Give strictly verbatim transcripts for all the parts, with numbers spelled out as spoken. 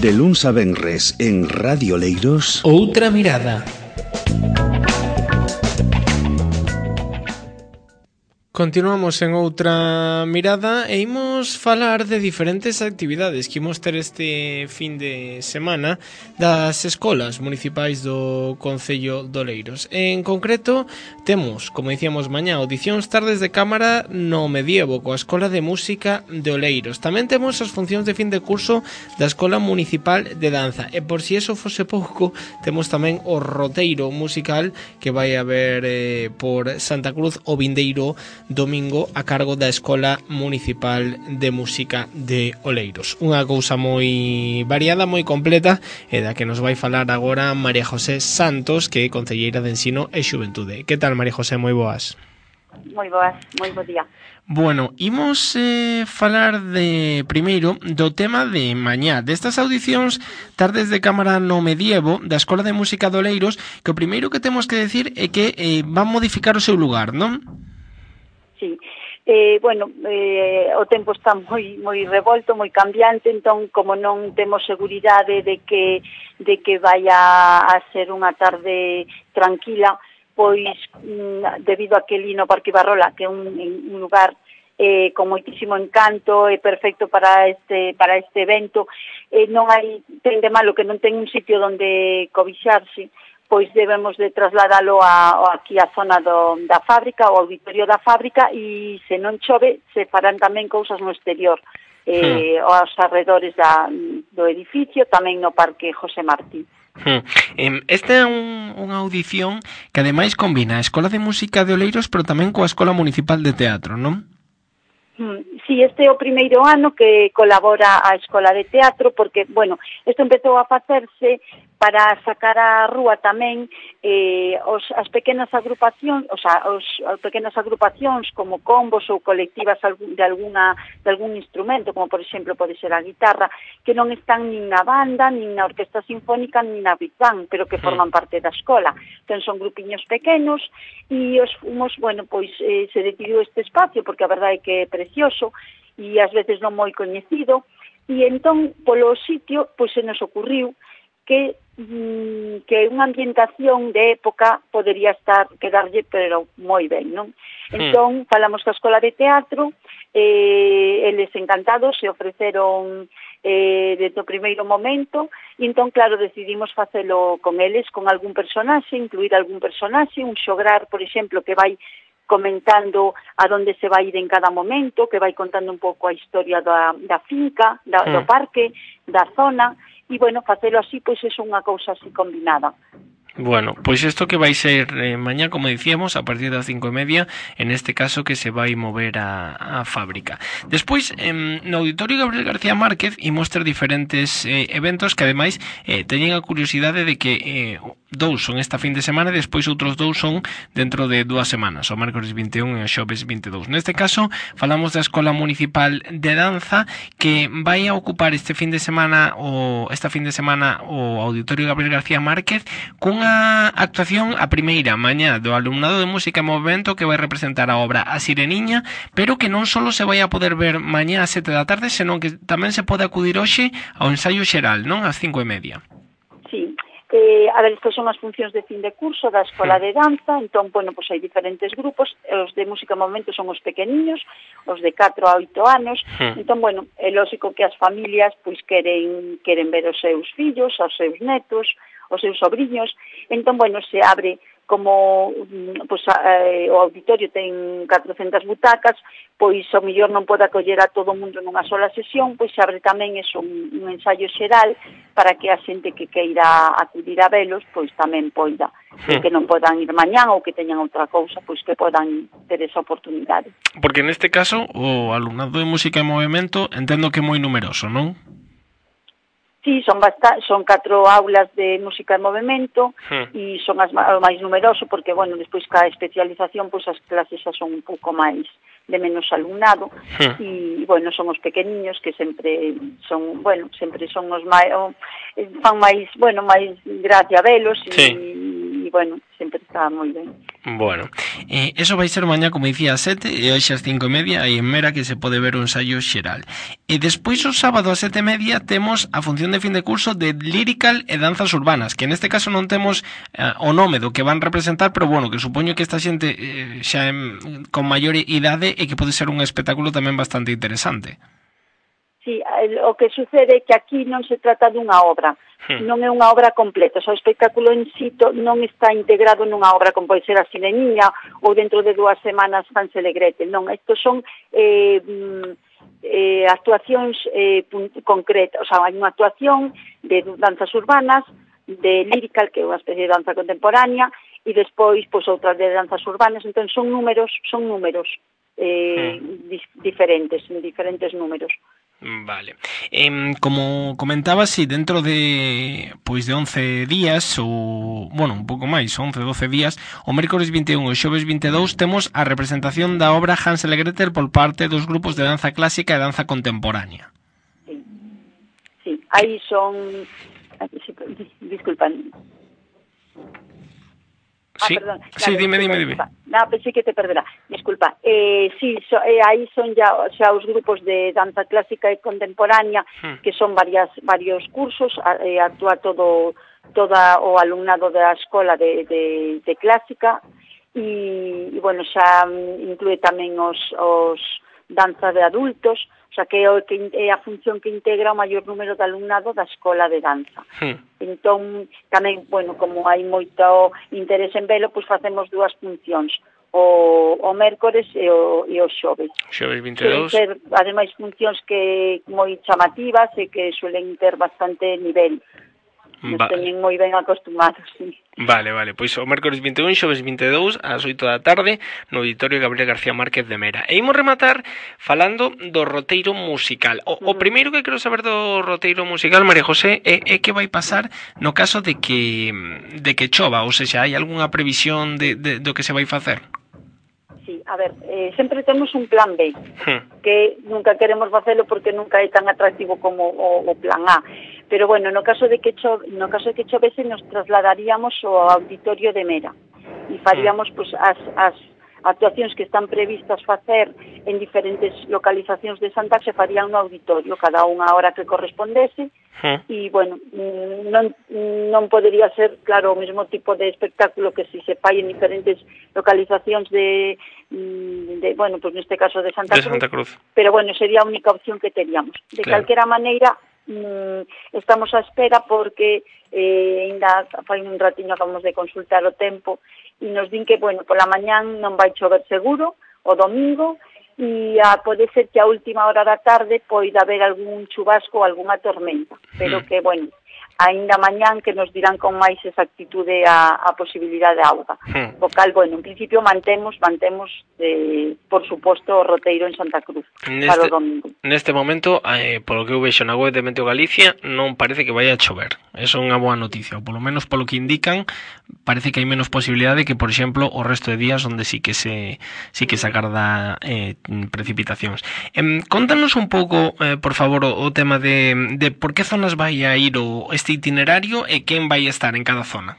De luns a venres en Radio Oleiros. Outra mirada. Continuamos en outra mirada e imos falar de diferentes actividades que imos ter este fin de semana das escolas municipais do Concello de Oleiros. En concreto, temos, como dicíamos mañá, audicións tardes de cámara no medievo coa Escola de Música de Oleiros. Tamén temos as funcións de fin de curso da Escola Municipal de Danza. E por si eso fose pouco, temos tamén o roteiro musical que vai haber eh, por Santa Cruz o vindeiro domingo a cargo da Escola Municipal de Música de Oleiros. Unha cousa moi variada, moi completa, e da que nos vai falar agora María José Santos, que é concelleira de Ensino e Xuventude. Que tal, María José? Moi boas. Moi boas, moi bo día. Bueno, imos eh, falar de primeiro do tema de mañá, destas audicións tardes de cámara no medievo da Escola de Música de Oleiros, que o primeiro que temos que decir é que eh, van modificar o seu lugar, non? Sí, eh, bueno, eh, o tempo está moi moi revolto, moi cambiante, entón como non temos seguridade de que de que vaya a ser unha tarde tranquila, pois mm, debido a que ali no Parque Barrola, que é un, un lugar eh, con moitísimo encanto e perfecto para este para este evento, eh, non hai ten de malo que non ten un sitio onde cobixarse, pois debemos de trasladalo a, a aquí a zona do, da fábrica, o auditorio da fábrica, e se non chove, se farán tamén cousas no exterior, eh, hmm. aos arredores da, do edificio, tamén no Parque José Martí. Hmm. Esta é un, unha audición que ademais combina a Escola de Música de Oleiros, pero tamén coa Escola Municipal de Teatro, non? Sí, este é o primeiro ano que colabora a Escola de Teatro, porque, bueno, isto empezou a facerse para sacar á rúa tamén eh, os, as pequenas agrupacións, o sea, os, as pequenas agrupacións como combos ou colectivas de, alguna, de algún instrumento, como por exemplo pode ser a guitarra, que non están nin na banda, nin na orquesta sinfónica, nin na Big Band, pero que forman parte da escola. Entón son grupiños pequenos e os fomos, bueno, pois eh, se decidiu este espacio, porque a verdade é que é precioso e ás veces non moi coñecido, e entón polo sitio pois se nos ocurriu que que unha ambientación de época podería estar quedarlle pero moi ben, non? Entón, falamos coa Escola de Teatro, eh, eles encantados se ofreceron eh, desde o primeiro momento, e entón, claro, decidimos facelo con eles, con algún personaxe, incluir algún personaxe, un xograr, por exemplo, que vai comentando a donde se vai ir en cada momento, que vai contando un pouco a historia da, da finca, da, do parque, da zona, e, bueno, facelo así, pois, é unha cousa así combinada. Bueno, pois isto que vai ser eh, mañá, como dicíamos, a partir das cinco e media, en este caso que se vai mover a, a fábrica. Despois, eh, no Auditorio Gabriel García Márquez, imos ter diferentes eh, eventos que, ademais, eh, teñen a curiosidade de que eh, dous son esta fin de semana e despois outros dous son dentro de dúas semanas, o mércores vinte e un e o xoves vinte e dous. Neste caso, falamos da Escola Municipal de Danza, que vai a ocupar este fin de semana o esta fin de semana o Auditorio Gabriel García Márquez cunha actuación a primeira mañá do alumnado de Música e Movimento, que vai representar a obra A Sireniña, pero que non só se vai a poder ver mañá ás sete da tarde, senón que tamén se pode acudir hoxe ao ensaio xeral, non? Ás cinco e media. Sí. Eh, a ver, estas son as funcións de fin de curso da Escola de Danza, entón, bueno, pois hai diferentes grupos, os de Música e Movimento son os pequeniños, os de catro a oito anos, entón, bueno, é lógico que as familias, pois, queren, queren ver os seus fillos, os seus netos, os seus sobriños, entón, bueno, se abre como pois, eh, o auditorio ten catrocentas butacas, pois o mellor non pode acoller a todo o mundo nunha sola sesión, pois se abre tamén eso, un, un ensaio xeral para que a xente que queira acudir a velos, pois tamén poida, sí. Que non podan ir mañán ou que teñan outra cousa, pois que podan ter esa oportunidade. Porque neste caso o alumnado de Música e Movimento entendo que é moi numeroso, non? Sí, son bastante, son catro aulas de Música e Movimento e son as máis numeroso porque, bueno, despois ca especialización, pois as clases xa son un pouco máis de menos alumnado e, bueno, son os pequeniños que sempre son, bueno, sempre son os máis, fan máis, bueno, máis gracia velos e, sí. bueno, sempre está moi ben. Bueno, eh, eso vai ser mañá, como dicía, ás sete, e hoxe ás cinco e media, aí en Mera, que se pode ver un ensayo xeral. E despois, o sábado ás sete e media, temos a función de fin de curso de Lyrical e Danzas Urbanas, que neste caso non temos eh, o nome do que van representar, pero bueno, que supoño que esta xente eh, xa é con maior idade e que pode ser un espectáculo tamén bastante interesante. Sí, o que sucede é que aquí non se trata dunha obra, hmm. non é unha obra completa, o, sea, o espectáculo en sí non está integrado nunha obra como pode ser a Sirenina ou dentro de dúas semanas Hansel e Gretel, non, estos son eh, eh, actuacións eh, concretas, o sea, hai unha actuación de danzas urbanas, de Lyrical, que é unha especie de danza contemporánea, e despois, pois, outras de danzas urbanas, entón son números, son números eh, hmm. dis, diferentes, diferentes números. Vale. Eh, como comentaba, si sí, dentro de pois de once días ou, bueno, un pouco máis, once, doce días, o mércores vinte e un e o xoves vinte e dous temos a representación da obra Hansel e Gretel por parte dos grupos de danza clásica e danza contemporánea. Sí, sí, aí son... Disculpan. Ah, sí, perdón. sí, Claro, dime, dime, dime. No, pensé que te perderá. Disculpa. Eh, sí, so, eh, aí son ya, o sea, os grupos de danza clásica e contemporánea, hmm. que son varias varios cursos, eh, actúa todo toda o alumnado da escola de, de, de clásica e, e bueno, xa inclúe tamén os, os danza de adultos, o sea, que é, o, que é a función que integra o maior número de alumnado da escola de danza. Hmm. Entón, tamén, bueno, como hai moito interés en velo, pois facemos dúas funcións, o, o mércores e o, e o xoves. Xoves vinte e dous. Suelen ser, ademais, funcións que moi chamativas e que suelen ter bastante nivel. Nos vale. Teñen moi ben acostumados, sí. Vale, vale, pois o mércores vinte e un, xoves vinte e dous, ás oito da tarde, no Auditorio Gabriel García Márquez de Mera. E imos rematar falando do roteiro musical. O, uh-huh. o primeiro que quero saber do roteiro musical, María José, é, é que vai pasar no caso de que de que chova, ou seja, hai algunha previsión de, de, do que se vai facer? Sí, a ver, eh, sempre temos un plan B, hmm. que nunca queremos facelo porque nunca é tan atractivo como o, o plan A. Pero bueno, no caso de que cho, no caso de que chovese, nos trasladaríamos ao Auditorio de Mera e faríamos hmm. pues, as, as actuacións que están previstas facer en diferentes localizacións de Santa se farían no auditorio, cada unha hora que correspondese, e, bueno, non, non podería ser, claro, o mesmo tipo de espectáculo que si se fai en diferentes localizacións de, de bueno, pues neste caso de Santa, de Santa Cruz, pero, bueno, sería a única opción que teríamos. De claro. calquera maneira, mmm, estamos á espera porque eh, ainda fai un ratiño acabamos de consultar o tempo e nos din que, bueno, pola mañán non vai chover seguro, o domingo, e a, pode ser que a última hora da tarde poida haber algún chubasco ou algunha tormenta, pero que, bueno, ainda mañán que nos dirán con máis exactitude a, a posibilidade de auga. Hmm. O cal, bueno, en principio mantemos, mantemos eh, por suposto, o roteiro en Santa Cruz neste, para o domingo. Neste momento, eh, polo que eu vexo na web de Meteo Galicia, non parece que vaya a chover. Eso é unha boa noticia, ou polo menos polo que indican, parece que hai menos posibilidade que, por exemplo, o resto de días onde sí que se sí que se agarda eh, precipitacións. Eh, contanos un pouco, eh, por favor, o, o tema de, de por que zonas vai a ir o este itinerario e quen vai estar en cada zona.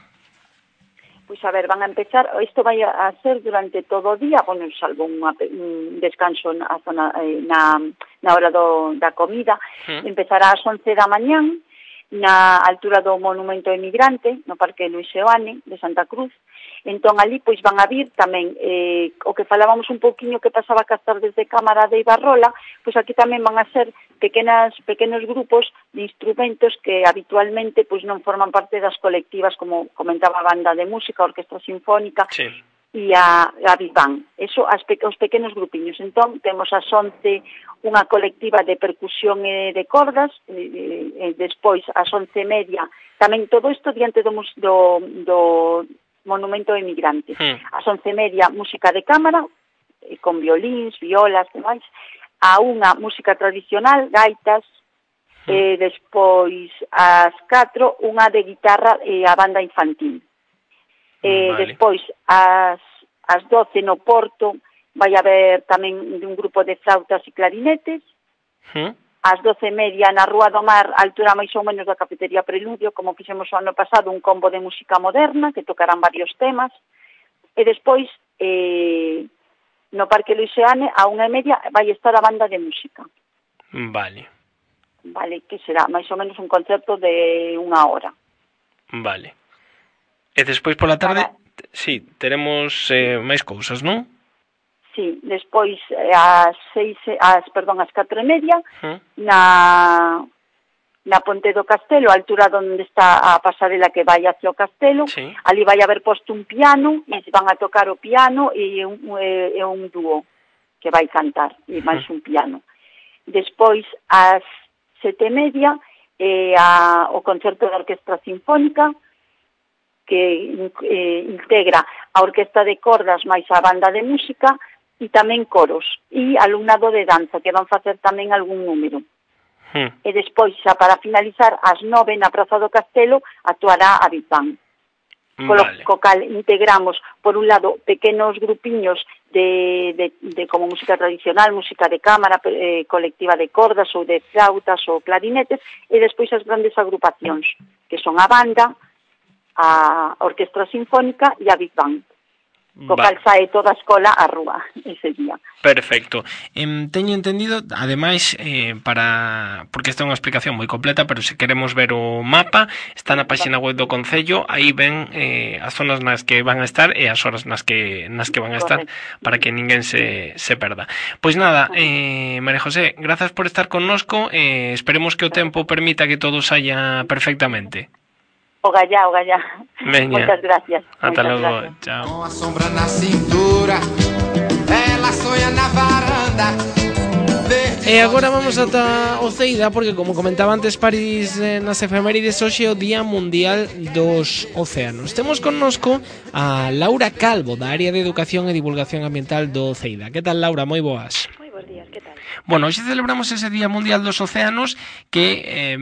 Pois a ver, van a empezar, isto vai a ser durante todo o día, bueno, salvo unha, un descanso na zona na, na hora do, da comida, hmm. empezará ás once da mañán na altura do Monumento Emigrante, no Parque Luis Seoane de Santa Cruz. Entón, ali, pois, van a vir tamén eh, o que falábamos un pouquiño que pasaba cas tardes de Cámara de Ibarrola, pois aquí tamén van a ser pequenas, pequenos grupos de instrumentos que habitualmente pois non forman parte das colectivas, como comentaba a banda de música, a orquestra sinfónica, sí. e a, a Big Band. Eso, as pe, os pequenos grupiños. Entón, temos as once unha colectiva de percusión e de cordas, e, e despois as once e media, tamén todo isto diante do, do, do Monumento Emigrante. Hmm. As once e media, música de cámara, e con violíns, violas, demais. A unha, música tradicional, gaitas, hmm. e despois, ás catro, unha de guitarra e a banda infantil. E vale. Despois, ás, ás doce, no Porto, vai haber tamén un grupo de flautas e clarinetes. Hmm. ás doce e media na Rúa do Mar, a altura máis ou menos da cafetería Preludio, como fixemos o ano pasado, un combo de música moderna, que tocarán varios temas, e despois, eh, no Parque Luiseane, a unha e media, vai estar a banda de música. Vale. Vale, que será máis ou menos un concerto de unha hora. Vale. E despois pola tarde, Para... sí, teremos eh, máis cousas, non? Sí, despois ás seis, ás, perdón, ás catro e media, uh-huh. na, na Ponte do Castelo, a altura onde está a pasarela que vai hacia o Castelo, sí. Ali vai haber posto un piano, e van a tocar o piano e un, e, e un dúo que vai cantar, e máis uh-huh. un piano. Despois, ás sete e media, eh, a, o concerto da Orquestra Sinfónica, que eh, integra a Orquestra de Cordas máis a banda de música, e tamén coros, e alumnado de danza, que van facer tamén algún número. Hmm. E despois, xa para finalizar, ás nove na Praza do Castelo, actuará a Big Bang. Vale. Co cal integramos, por un lado, pequenos grupiños de, de, de como música tradicional, música de cámara, eh, colectiva de cordas ou de flautas ou clarinetes, e despois as grandes agrupacións, que son a banda, a Orquestra Sinfónica e a Big Bang. Co cal sae toda a escola á rúa ese día. Perfecto. Eh, teño entendido, ademais, eh, para porque esta é unha explicación moi completa, pero se queremos ver o mapa, está na página web do Concello, aí ven eh, as zonas nas que van a estar e as horas nas que nas que van a estar. Correcto. Para que ninguén se, se perda. Pois nada, eh, María José, grazas por estar connosco, eh, esperemos que o tempo permita que todo saia perfectamente. O gallá, o gallá. Veña. Moitas gracias. Ata Moitas logo. gracias. Chao. Com a sombra na cintura, ela sonha na varanda. E agora vamos ata Oceida, porque como comentaba antes París eh, nas efemérides, hoxe é o Día Mundial dos Océanos. Temos connosco a Laura Calvo, da área de Educación e Divulgación Ambiental do Oceida. Que tal, Laura? Moi boas. Moi bons días, que tal? Bueno, hoxe celebramos ese Día Mundial dos Océanos, que eh,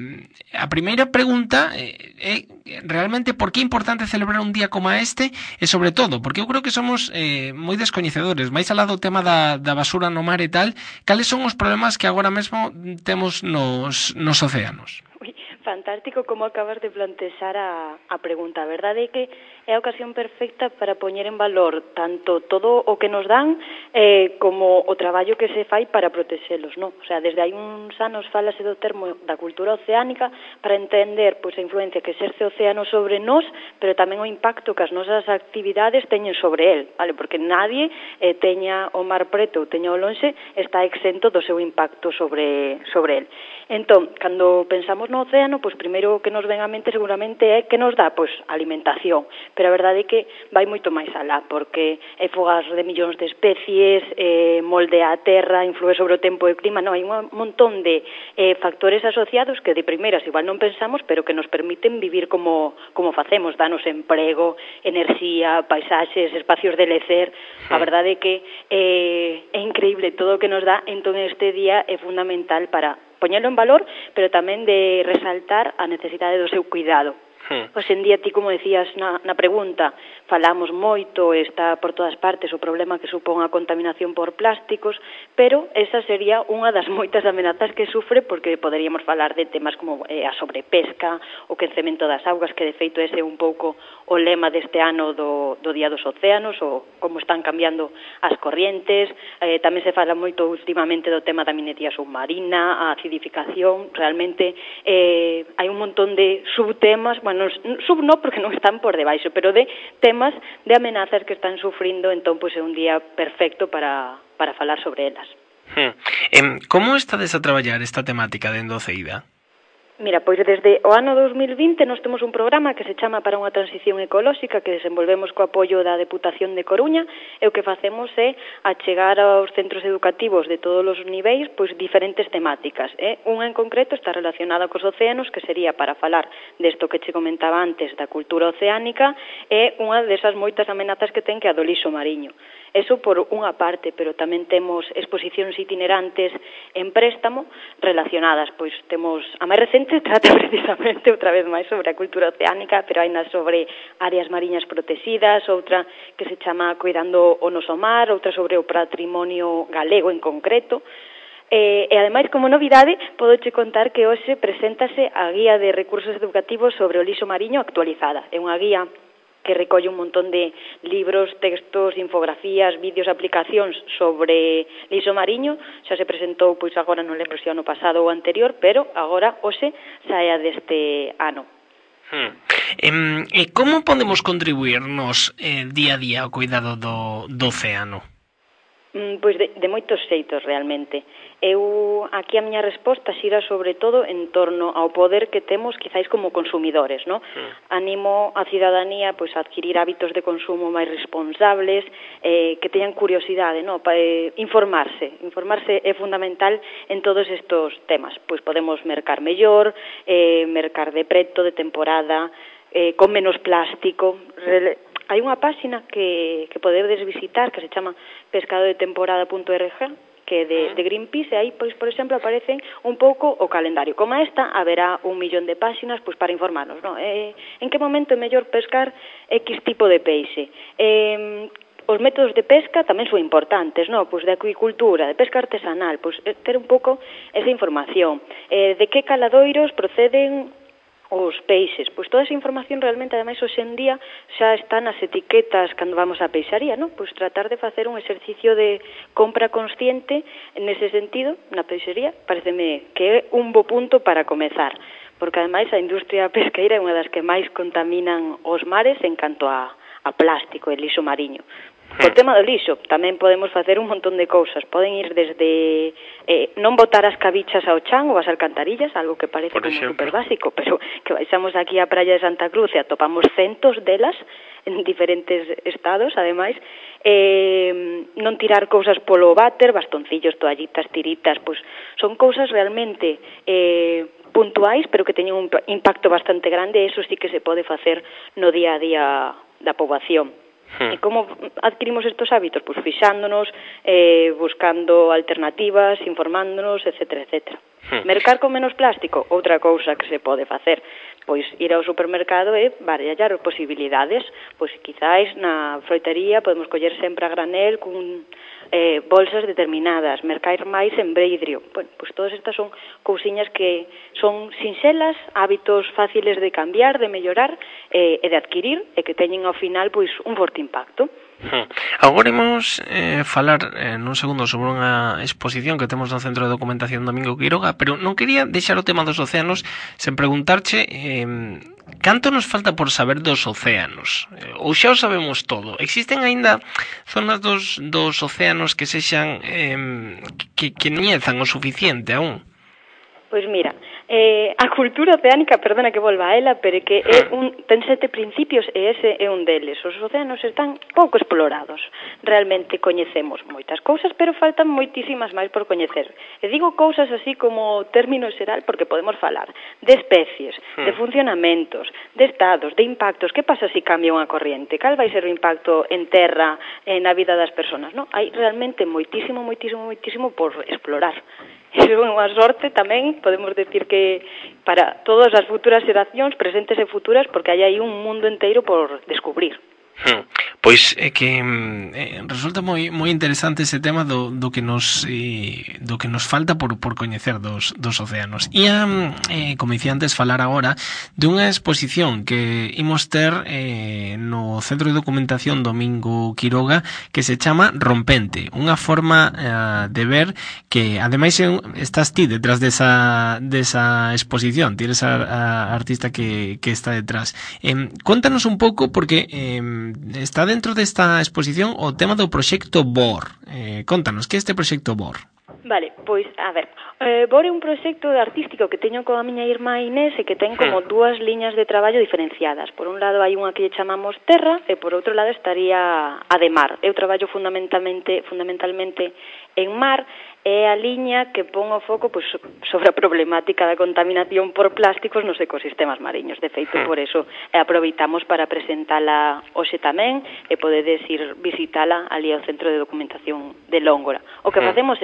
a primeira pregunta é eh, realmente por que é importante celebrar un día como este, e sobre todo, porque eu creo que somos eh, moi descoñecedores, máis alá do tema da, da basura no mar e tal, cales son os problemas que agora mesmo temos nos, nos océanos? Ui, fantástico como acabas de plantexar a, a pregunta. A verdade é que é a ocasión perfecta para poñer en valor tanto todo o que nos dan eh, como o traballo que se fai para protexelos, non? O sea, desde hai uns anos falase do termo da cultura oceánica para entender pois, a influencia que exerce o océano sobre nós, pero tamén o impacto que as nosas actividades teñen sobre el, vale? Porque nadie eh, teña o mar preto ou teña o lonxe está exento do seu impacto sobre, sobre el. Entón, cando pensamos no océano, pois primeiro o que nos ven á mente seguramente é que nos dá pois alimentación, pero a verdade é que vai moito máis alá, porque é fogas de millóns de especies, eh, moldea a terra, influe sobre o tempo e o clima, non, hai un montón de eh, factores asociados que de primeiras igual non pensamos, pero que nos permiten vivir como, como facemos, danos emprego, enerxía, paisaxes, espacios de lecer. A verdade é que eh, é increíble todo o que nos dá, entón este día é fundamental para poñelo en valor, pero tamén de resaltar a necesidade do seu cuidado. Hmm. Pois en día, ti como decías na, na pregunta, falamos moito, está por todas partes o problema que supón a contaminación por plásticos, pero esa sería unha das moitas amenazas que sufre, porque poderíamos falar de temas como eh, a sobrepesca, o quencemento das augas, que de feito ese é un pouco o lema deste ano do, do Día dos Océanos, ou como están cambiando as corrientes. Eh, tamén se fala moito últimamente do tema da minería submarina, a acidificación. Realmente eh, hai un montón de subtemas, bueno, sub no porque non están por debaixo, pero de temas de amenazas que están sufrindo, entón pois é un día perfecto para, para falar sobre elas. Hmm. Eh, como estades a traballar esta temática dentro do Oceida? Mira, pois desde o ano dos mil vinte nós temos un programa que se chama Para unha transición ecolóxica, que desenvolvemos co apoio da Deputación de Coruña, e o que facemos é achegar aos centros educativos de todos os niveis pois diferentes temáticas. Eh? Unha en concreto está relacionada cos océanos, que sería para falar desto que che comentaba antes da cultura oceánica, e unha desas moitas amenazas que ten, que a do lixo mariño. Eso por unha parte, pero tamén temos exposicións itinerantes en préstamo relacionadas, pois temos a máis recente trata precisamente outra vez máis sobre a cultura oceánica, pero hai nas sobre áreas mariñas protegidas, outra que se chama Cuidando o noso mar, outra sobre o patrimonio galego en concreto. E, e ademais, como novidade, podoche contar que hoxe preséntase a Guía de Recursos Educativos sobre o lixo mariño actualizada. É unha guía que recolle un montón de libros, textos, infografías, vídeos, aplicacións sobre lixo mariño. Xa se presentou, pois agora non lembro se ano pasado ou anterior, pero agora hoxe saia deste ano. Hmm. E como podemos contribuirnos eh, día a día ao cuidado do, do océano? Pois de, de moitos xeitos, realmente. Eu, aquí a miña resposta xira sobre todo en torno ao poder que temos quizáis como consumidores, no? Mm. Animo a cidadanía pois a adquirir hábitos de consumo máis responsables, eh, que teñan curiosidade, no? Pa, eh, informarse. Informarse é fundamental en todos estes temas. Pois podemos mercar mellor, eh, mercar de preto, de temporada, eh, con menos plástico. Rele Hai unha páxina que, que podedes visitar que se chama pescado de temporada punto org, que é de, de Greenpeace, e aí, pois, por exemplo, aparecen un pouco o calendario. Como esta, haberá un millón de páxinas pois, para informarnos, non? Eh, en que momento é mellor pescar X tipo de peixe? Eh, os métodos de pesca tamén son importantes, non? Pois de acuicultura, de pesca artesanal, pois ter un pouco esa información. Eh, de que caladoiros proceden os peixes, pois toda esa información realmente, ademais, hoxe en día xa está nas etiquetas cando vamos á peixaría, non? Pois tratar de facer un exercicio de compra consciente nese sentido, na peixería, pareceme que é un bo punto para comezar, porque ademais a industria pesqueira é unha das que máis contaminan os mares en canto a, a plástico e lixo mariño. O tema do lixo, tamén podemos facer un montón de cousas. Poden ir desde eh, non botar as cabichas ao chan ou as alcantarillas, algo que parece como super básico, pero que baixamos aquí á praia de Santa Cruz e atopamos centos delas en diferentes estados, ademais. Eh, non tirar cousas polo váter, bastoncillos, toallitas, tiritas, pois son cousas realmente eh, puntuais, pero que teñen un impacto bastante grande, e iso sí que se pode facer no día a día da poboación. E como adquirimos estos hábitos? Pois fixándonos, eh, buscando alternativas, informándonos, etcétera, etcétera. Mercar con menos plástico, outra cousa que se pode facer, pois ir ao supermercado e barallar posibilidades, pois quizáis na froitería podemos coller sempre a granel con eh, bolsas determinadas, mercar máis en vidrio. Bueno, pois todas estas son cousiñas que son sinxelas, hábitos fáciles de cambiar, de mellorar eh, e de adquirir, e que teñen ao final pois un forte impacto. Hmm. Agora imos eh, falar eh, nun segundo sobre unha exposición que temos no Centro de Documentación Domingo Quiroga, pero non quería deixar o tema dos océanos sen preguntarche eh, canto nos falta por saber dos océanos, eh, ou xa o sabemos todo. Existen aínda zonas dos, dos océanos que sexan eh, que, que ñezan o suficiente aún? Pois mira, eh, a cultura oceánica, perdona que volva a ela, pero que é un, ten sete principios e ese é un deles. Os océanos están pouco explorados. Realmente coñecemos moitas cousas, pero faltan moitísimas máis por coñecer. E digo cousas así como término xeral porque podemos falar de especies, de funcionamentos, de estados, de impactos. Que pasa se cambia unha corriente? Cal vai ser o impacto en terra, na vida das persoas? No? Hai realmente moitísimo, moitísimo, moitísimo por explorar. É unha sorte tamén, podemos decir que para todas as futuras xeracións, presentes e futuras, porque hai aí un mundo inteiro por descubrir. Hmm. Pois é que eh, resulta moi moi interesante ese tema do, do que nos eh, do que nos falta por por coñecer dos dos océanos. E eh, como dicía antes, falar agora dunha exposición que imos ter eh, no Centro de Documentación Domingo Quiroga que se chama Rompente, unha forma eh, de ver que ademais estás ti detrás desa desa exposición, ti eres a, a artista que que está detrás. Eh, contanos un pouco porque eh, está dentro desta exposición o tema do proxecto B O R. Eh, contanos, que é este proxecto B O R? Vale, pois, a ver, eh, B O R é un proxecto artístico que teño coa miña irmá Inés e que ten como dúas liñas de traballo diferenciadas. Por un lado hai unha que lle chamamos terra e por outro lado estaría a de mar. Eu traballo fundamentalmente, fundamentalmente en mar. É a liña que pon o foco pois, sobre a problemática da contaminación por plásticos nos ecosistemas mariños. De feito, por eso aproveitamos para presentala hoxe tamén e podedes ir visitala ali ao Centro de Documentación de Lóngora. O que facemos é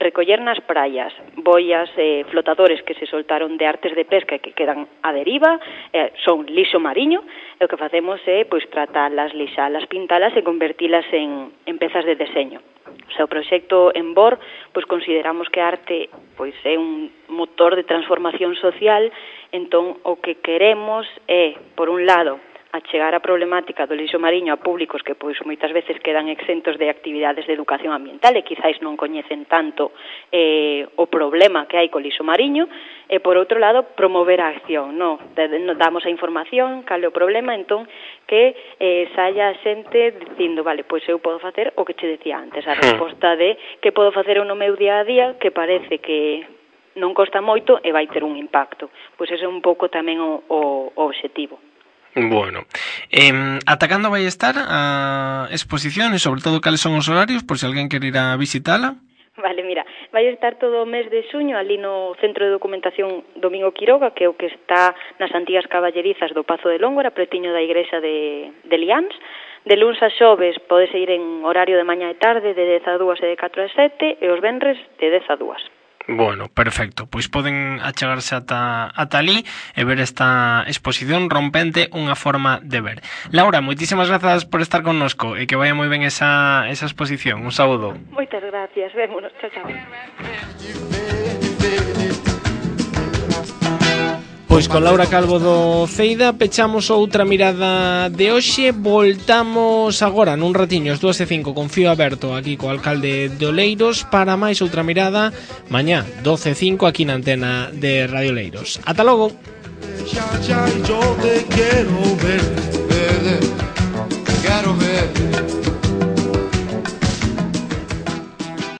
recoller nas praias boias e eh, flotadores que se soltaron de artes de pesca e que quedan á deriva, eh, son lixo mariño, e o que facemos é pois tratalas, lixalas, pintalas e convertilas en, en pezas de deseño. O sea, o proxecto Enbor, pois consideramos que a arte pois é un motor de transformación social, entón o que queremos é, por un lado, achegar a problemática do lixo mariño a públicos que pois moitas veces quedan exentos de actividades de educación ambiental e quizáis non coñecen tanto eh, o problema que hai co lixo mariño, e por outro lado promover a acción, no? Damos a información, cal é o problema, entón que eh, saia a xente dicindo, vale, pois eu podo facer o que che decía antes, a resposta de que podo facer eu no meu día a día que parece que non costa moito e vai ter un impacto. Pois ese é un pouco tamén o, o, o obxectivo. Bueno, eh, ata cando vai estar a exposición e sobre todo cales son os horarios por se alguén quer ir a visitala? Vale, mira, vai estar todo o mes de xuño ali no Centro de Documentación Domingo Quiroga, que é o que está nas antigas caballerizas do Pazo de Lóngora, pretiño da igrexa de, de Liáns. De luns a xoves podes ir en horario de mañá e tarde de dez a dúas e de catro a sete e os venres de dez a dúas. Bueno, perfecto, pois poden achegarse ata, ata ali e ver esta exposición rompente, unha forma de ver. Laura, moitísimas grazas por estar connosco e que vaya moi ben esa, esa exposición. Un saúdo. Moitas gracias, vémonos, chao, chao. Pois con Laura Calvo do Ceida pechamos outra mirada de hoxe. Voltamos agora nun ratiño, as dúas e cinco, con fío aberto aquí co alcalde de Oleiros para máis outra mirada mañá, doce e cinco, aquí na antena de Radio Oleiros. Ata logo. Ya, ya, yo te quiero ver.